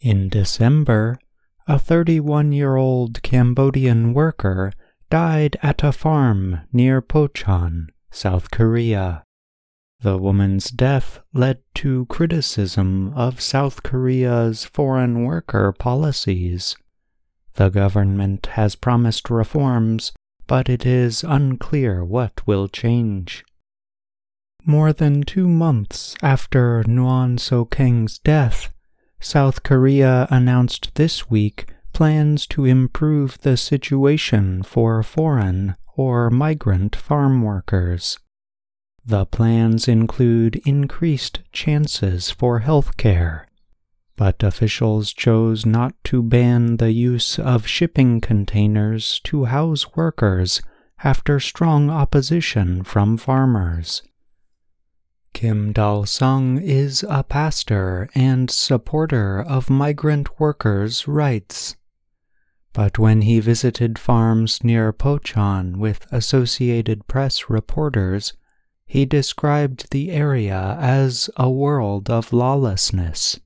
In December, a 31-year-old Cambodian worker died at a farm near Pocheon, South Korea. The woman's death led to criticism of South Korea's foreign worker policies. The government has promised reforms, but it is unclear what will change. More than 2 months after Nguyen So Keng's death, South Korea announced this week plans to improve the situation for foreign or migrant farm workers. The plans include increased chances for health care, but officials chose not to ban the use of shipping containers to house workers after strong opposition from farmers. Kim Dal-sung is a pastor and supporter of migrant workers' rights. But when he visited farms near Pocheon with Associated Press reporters, he described the area as a world of lawlessness.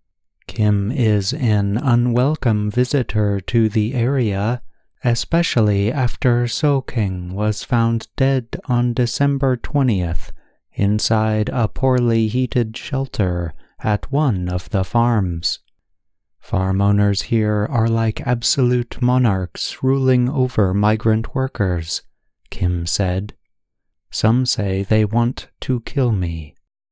Kim is an unwelcome visitor to the area, especially after So Keng was found dead on December 20th inside a poorly heated shelter at one of the farms. Farm owners here are like absolute monarchs ruling over migrant workers, Kim said. Some say they want to kill me.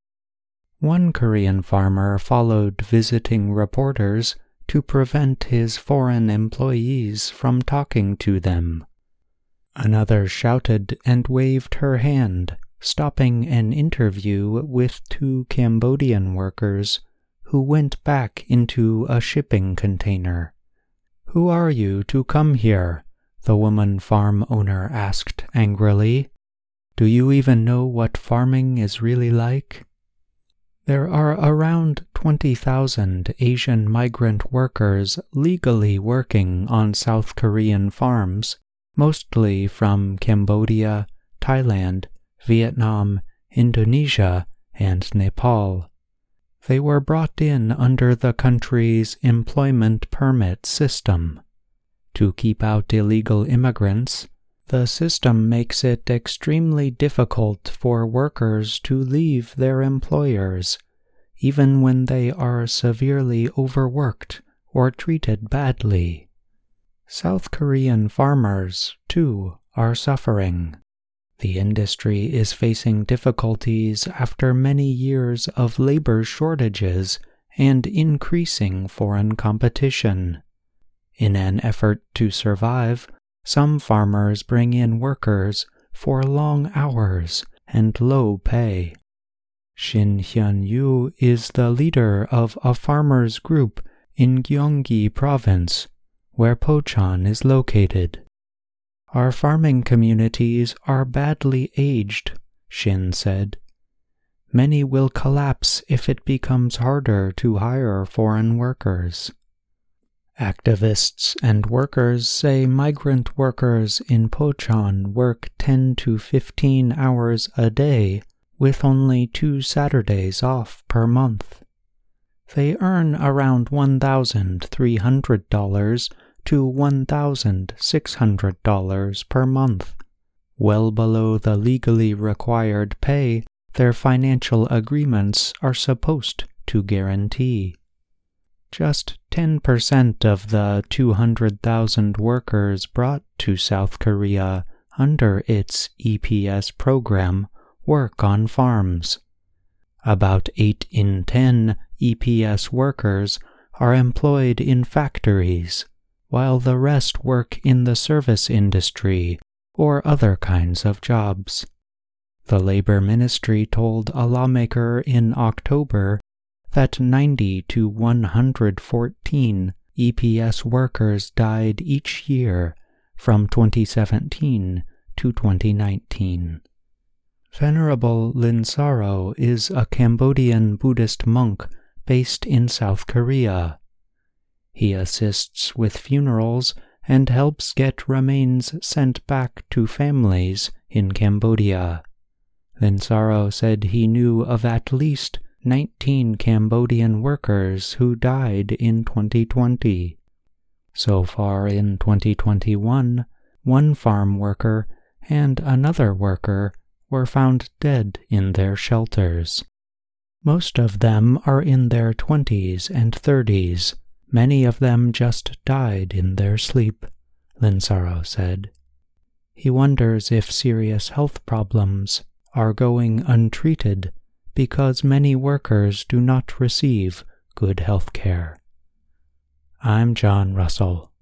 One Korean farmer followed visiting reporters to prevent his foreign employees from talking to them. Another shouted and waved her hand, stopping an interview with 2 Cambodian workers who went back into a shipping container. "Who are you to come here?" the woman farm owner asked angrily. "Do you even know what farming is really like?" There are around 20,000 Asian migrant workers legally working on South Korean farms, mostly from Cambodia, Thailand, Vietnam, Indonesia, and Nepal. They were brought in under the country's employment permit system. To keep out illegal immigrants, the system makes it extremely difficult for workers to leave their employers, even when they are severely overworked or treated badly. South Korean farmers, too, are suffering. The industry is facing difficulties after many years of labor shortages and increasing foreign competition. In an effort to survive, some farmers bring in workers for long hours and low pay. Shin Hyun-yu is the leader of a farmers' group in Gyeonggi Province, where Pocheon is located. "Our farming communities are badly aged," Shin said. "Many will collapse if it becomes harder to hire foreign workers." Activists and workers say migrant workers in Pocheon work 10 to 15 hours a day with only 2 Saturdays off per month. They earn around $1,300 to $1,600 per month, well below the legally required pay their financial agreements are supposed to guarantee. Just 10% of the 200,000 workers brought to South Korea under its EPS program work on farms. About 8 in 10 EPS workers are employed in factories, while the rest work in the service industry or other kinds of jobs. The Labor Ministry told a lawmaker in October that 90 to 114 EPS workers died each year from 2017 to 2019. Venerable Linsaro is a Cambodian Buddhist monk based in South Korea. He assists with funerals and helps get remains sent back to families in Cambodia. Linsaro said he knew of at least 19 Cambodian workers who died in 2020. So far in 2021, one farm worker and another worker were found dead in their shelters. Most of them are in their 20s and 30s. Many of them just died in their sleep, Linsaro said. He wonders if serious health problems are going untreated because many workers do not receive good health care. I'm John Russell.